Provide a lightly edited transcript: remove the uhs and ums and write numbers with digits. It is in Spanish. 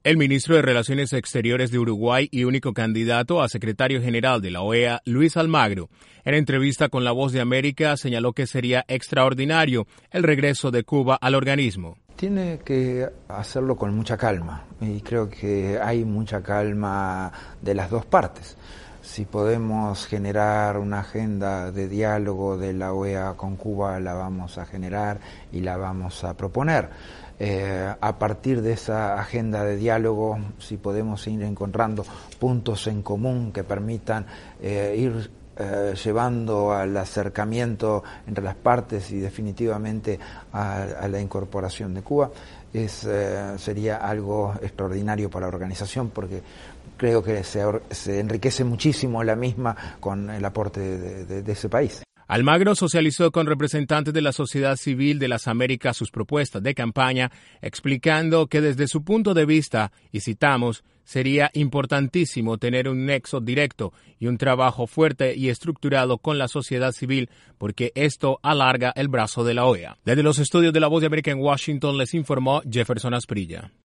El ministro de Relaciones Exteriores de Uruguay y único candidato a secretario general de la OEA, Luis Almagro, en entrevista con La Voz de América, señaló que sería extraordinario el regreso de Cuba al organismo. Tiene que hacerlo con mucha calma y creo que hay mucha calma de las dos partes. Si podemos generar una agenda de diálogo de la OEA con Cuba, la vamos a generar y la vamos a proponer. A partir de esa agenda de diálogo, si podemos ir encontrando puntos en común que permitan ir llevando al acercamiento entre las partes y definitivamente a la incorporación de Cuba, sería algo extraordinario para la organización, porque creo que se enriquece muchísimo la misma con el aporte de ese país. Almagro socializó con representantes de la sociedad civil de las Américas sus propuestas de campaña, explicando que desde su punto de vista, y citamos, sería importantísimo tener un nexo directo y un trabajo fuerte y estructurado con la sociedad civil, porque esto alarga el brazo de la OEA. Desde los estudios de La Voz de América en Washington les informó Jefferson Asprilla.